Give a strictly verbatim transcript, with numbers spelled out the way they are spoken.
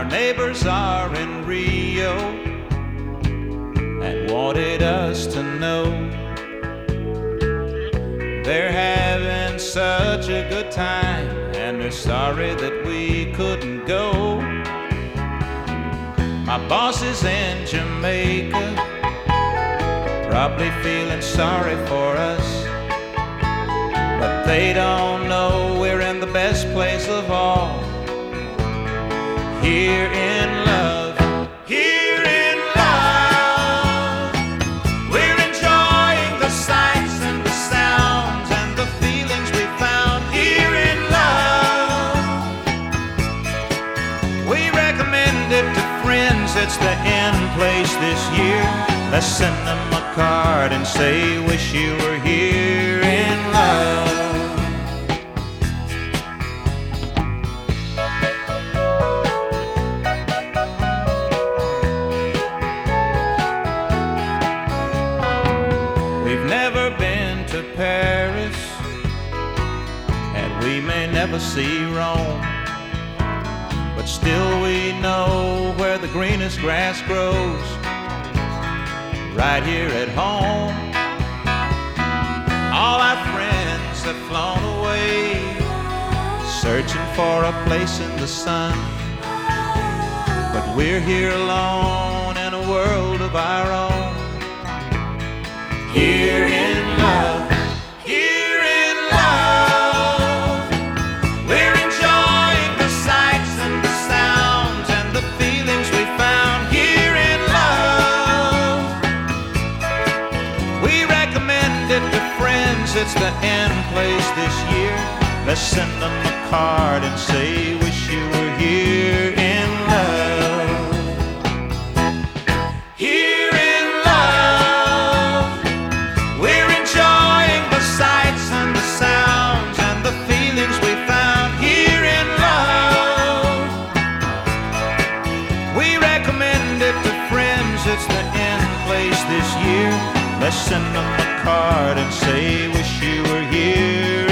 Our neighbors are in Rio and wanted us to know they're having such a good time, and they're sorry that we couldn't go. My boss is in Jamaica, probably feeling sorry for us, but they don't know we're in the best place of all, here in love, here in love. We're enjoying the sights and the sounds and the feelings we found here in love. We recommend it to friends, it's the end place this year. Let's send them a card and say, wish you were here in love. We've never been to Paris, and we may never see Rome, but still we know where the greenest grass grows, right here at home. All our friends have flown away, searching for a place in the sun, but we're here alone in a world of our own, here in love, here in love. We're enjoying the sights and the sounds and the feelings we found here in love. We recommend it to friends, it's the end place this year. Let's send them a card and say, wish you were here in love. Here in love, we're enjoying the sights and the sounds and the feelings we found here in love. We recommend it to friends, it's the end place this year. Let's send them a card and say, wish you were here